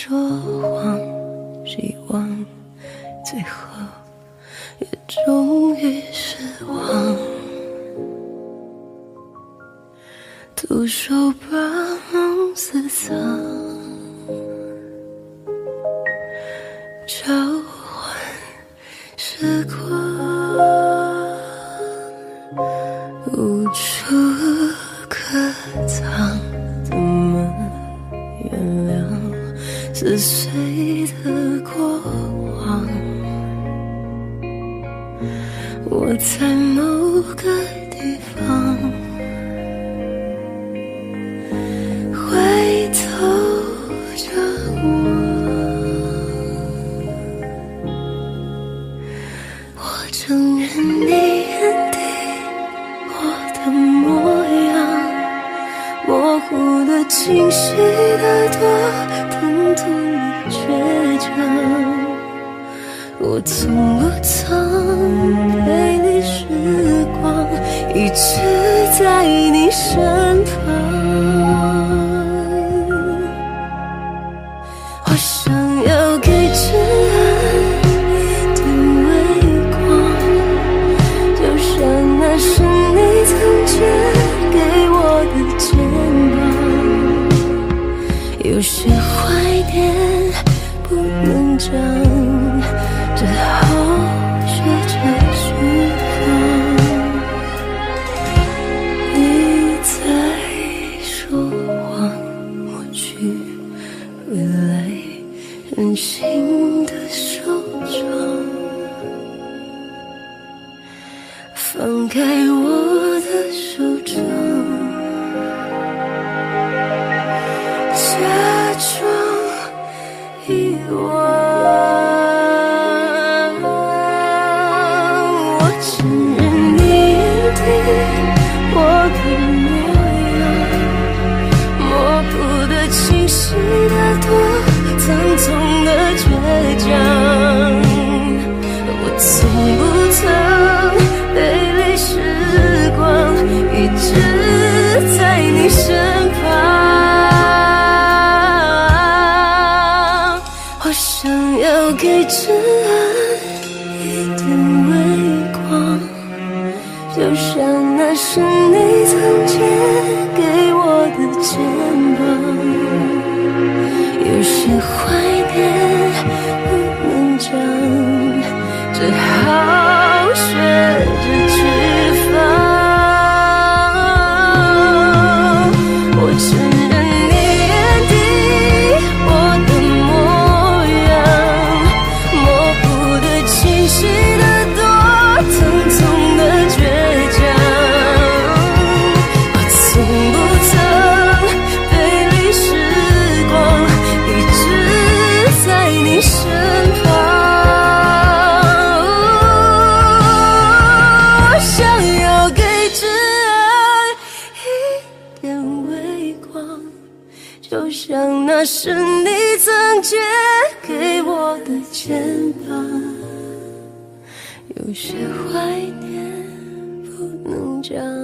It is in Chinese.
说谎，希望最后也终于失望。徒手把梦撕藏，召唤时光，无处可藏。怎么原谅撕碎的过往？我在某个地方回头张望，我承认你眼底我的模样，模糊的、清晰的多，疼痛的倔强。我从不曾陪你时光，一直在你身旁。我想要给这爱一点微光，就像那是你曾借给我的肩膀。有些怀念不能讲，只好学着释放。你在说谎，抹去未来任性的手掌，放开我的手掌，假装遗忘。我承认你眼底我的模样，模糊的、清晰的多，层层的倔强。我从不曾背离时光，一直在你身旁。我想要给这爱一点微光，就像那是你曾借给我的肩膀。有些怀念不能讲，只好学着去放。我承认你眼底我的模样，模糊的、清晰的多，层层的倔强。我从不曾背离时光，一直在你身旁。我想要给这爱一点微光，就像那是你曾借给我的肩膀。有些怀念不能讲，